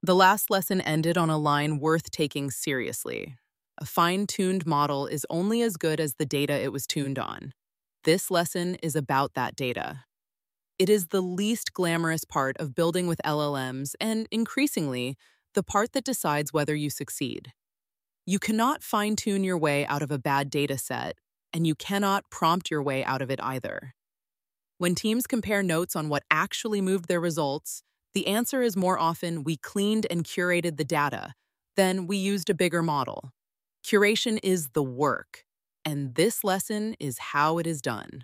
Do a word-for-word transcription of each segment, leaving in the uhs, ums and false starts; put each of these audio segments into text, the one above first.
The last lesson ended on a line worth taking seriously. A fine-tuned model is only as good as the data it was tuned on. This lesson is about that data. It is the least glamorous part of building with L L Ms and, increasingly, the part that decides whether you succeed. You cannot fine-tune your way out of a bad data set, and you cannot prompt your way out of it either. When teams compare notes on what actually moved their results, the answer is more often we cleaned and curated the data, then we used a bigger model. Curation is the work, and this lesson is how it is done.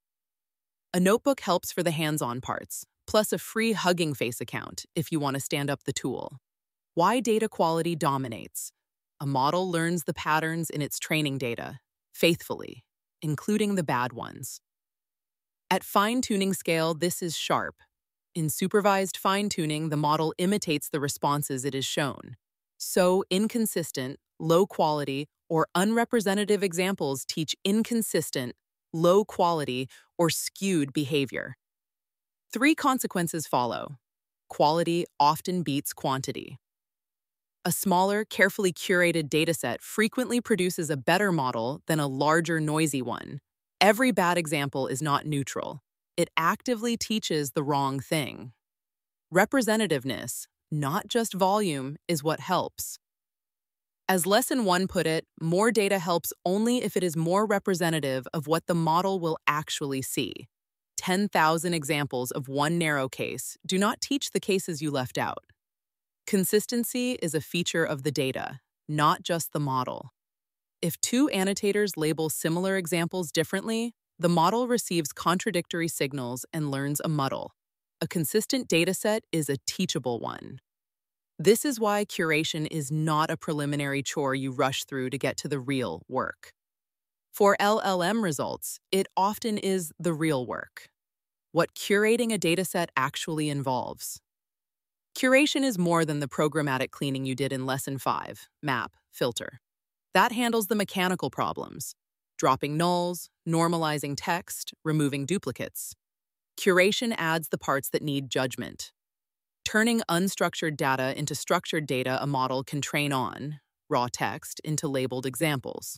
A notebook helps for the hands-on parts, plus a free Hugging Face account if you want to stand up the tool. Why data quality dominates. A model learns the patterns in its training data, faithfully, including the bad ones. At fine-tuning scale, this is sharp. In supervised fine-tuning, the model imitates the responses it is shown. So, inconsistent, low-quality, or unrepresentative examples teach inconsistent, low-quality, or skewed behavior. Three consequences follow. Quality often beats quantity. A smaller, carefully curated dataset frequently produces a better model than a larger, noisy one. Every bad example is not neutral. It actively teaches the wrong thing. Representativeness, not just volume, is what helps. As Lesson one put it, more data helps only if it is more representative of what the model will actually see. ten thousand examples of one narrow case do not teach the cases you left out. Consistency is a feature of the data, not just the model. If two annotators label similar examples differently, the model receives contradictory signals and learns a muddle. A consistent dataset is a teachable one. This is why curation is not a preliminary chore you rush through to get to the real work. For L L M results, it often is the real work. What curating a dataset actually involves. Curation is more than the programmatic cleaning you did in Lesson five, Map, Filter. That handles the mechanical problems, dropping nulls, normalizing text, removing duplicates. Curation adds the parts that need judgment. Turning unstructured data into structured data a model can train on, raw text, into labeled examples.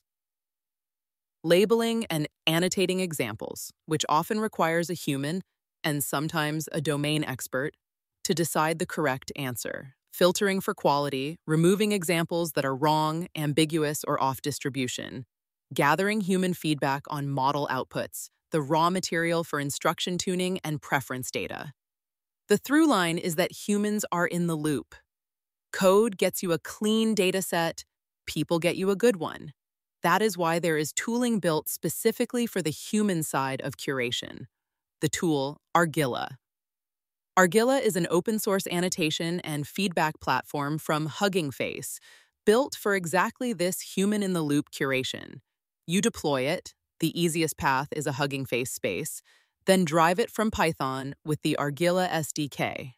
Labeling and annotating examples, which often requires a human, and sometimes a domain expert, to decide the correct answer. Filtering for quality, removing examples that are wrong, ambiguous, or off distribution. Gathering human feedback on model outputs, the raw material for instruction tuning and preference data. The through line is that humans are in the loop. Code gets you a clean data set, people get you a good one. That is why there is tooling built specifically for the human side of curation. The tool, Argilla. Argilla is an open-source annotation and feedback platform from Hugging Face, built for exactly this human-in-the-loop curation. You deploy it, the easiest path is a Hugging Face space, then drive it from Python with the Argilla S D K.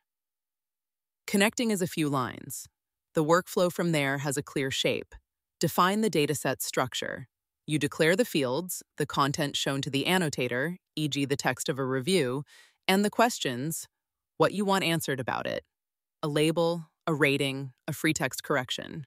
Connecting is a few lines. The workflow from there has a clear shape. Define the dataset structure. You declare the fields, the content shown to the annotator, for example the text of a review, and the questions, what you want answered about it, a label, a rating, a free text correction.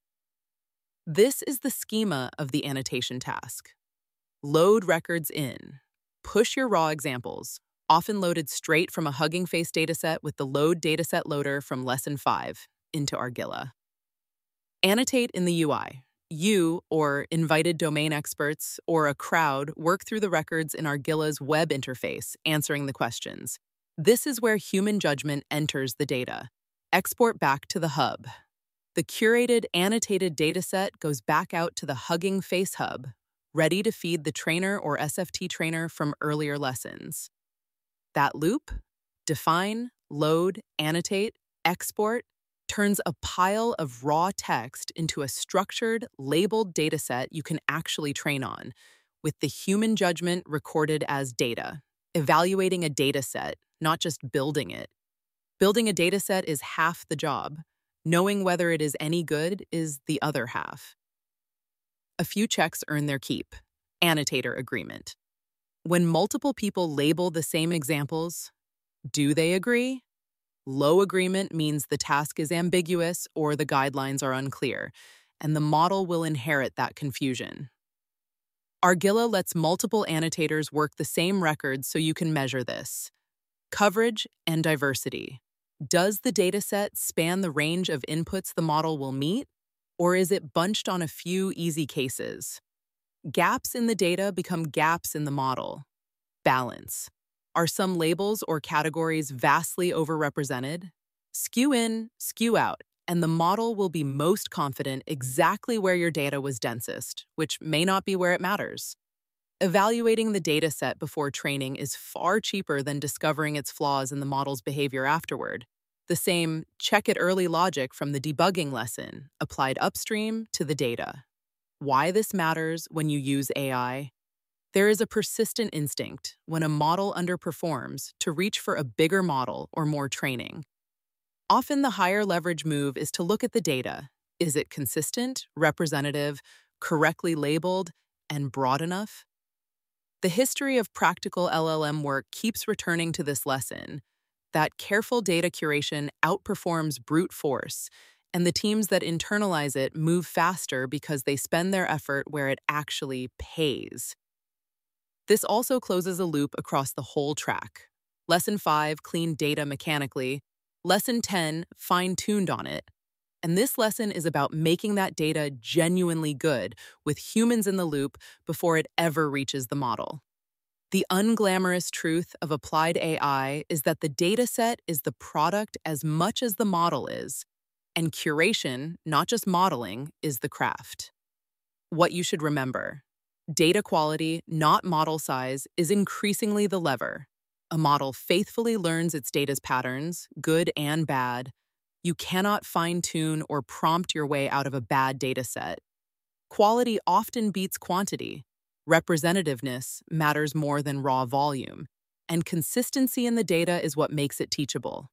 This is the schema of the annotation task. Load records in. Push your raw examples, often loaded straight from a Hugging Face dataset with the Load Dataset Loader from Lesson five, into Argilla. Annotate in the U I. You, or invited domain experts, or a crowd work through the records in Argilla's web interface, answering the questions. This is where human judgment enters the data. Export back to the hub. The curated, annotated dataset goes back out to the Hugging Face hub, ready to feed the trainer or S F T trainer from earlier lessons. That loop, define, load, annotate, export, turns a pile of raw text into a structured, labeled dataset you can actually train on, with the human judgment recorded as data. Evaluating a dataset, not just building it. Building a dataset is half the job. Knowing whether it is any good is the other half. A few checks earn their keep. Annotator agreement. When multiple people label the same examples, do they agree? Low agreement means the task is ambiguous or the guidelines are unclear, and the model will inherit that confusion. Argilla lets multiple annotators work the same records so you can measure this. Coverage and diversity. Does the dataset span the range of inputs the model will meet, or is it bunched on a few easy cases? Gaps in the data become gaps in the model. Balance. Are some labels or categories vastly overrepresented? Skew in, skew out, and the model will be most confident exactly where your data was densest, which may not be where it matters. Evaluating the dataset before training is far cheaper than discovering its flaws in the model's behavior afterward. The same check it early logic from the debugging lesson applied upstream to the data. Why this matters when you use A I? There is a persistent instinct, when a model underperforms, to reach for a bigger model or more training. Often the higher leverage move is to look at the data. Is it consistent, representative, correctly labeled, and broad enough? The history of practical L L M work keeps returning to this lesson, that careful data curation outperforms brute force, and the teams that internalize it move faster because they spend their effort where it actually pays. This also closes a loop across the whole track. Lesson five, clean data mechanically. Lesson ten, fine-tuned on it. And this lesson is about making that data genuinely good, with humans in the loop, before it ever reaches the model. The unglamorous truth of applied A I is that the dataset is the product as much as the model is, and curation, not just modeling, is the craft. What you should remember: data quality, not model size, is increasingly the lever. A model faithfully learns its data's patterns, good and bad. You cannot fine-tune or prompt your way out of a bad dataset. Quality often beats quantity. Representativeness matters more than raw volume, and consistency in the data is what makes it teachable.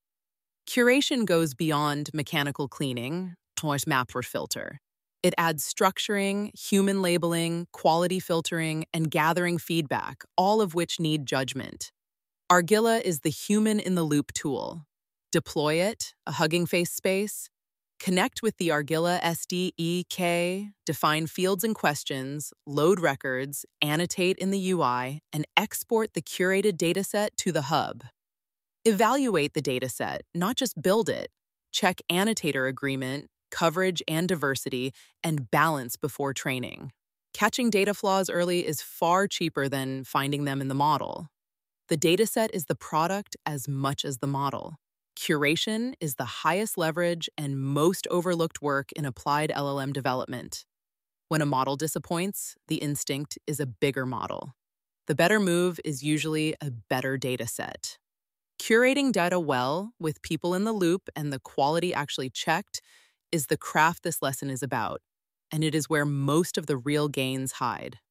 Curation goes beyond mechanical cleaning, towards map or filter. It adds structuring, human labeling, quality filtering, and gathering feedback, all of which need judgment. Argilla is the human-in-the-loop tool. Deploy it, a Hugging Face space. Connect with the Argilla S D K, define fields and questions, load records, annotate in the U I, and export the curated dataset to the hub. Evaluate the dataset, not just build it. Check annotator agreement, coverage and diversity, and balance before training. Catching data flaws early is far cheaper than finding them in the model. The dataset is the product as much as the model. Curation is the highest leverage and most overlooked work in applied L L M development. When a model disappoints, the instinct is a bigger model. The better move is usually a better dataset. Curating data well, with people in the loop and the quality actually checked, is the craft this lesson is about, and it is where most of the real gains hide.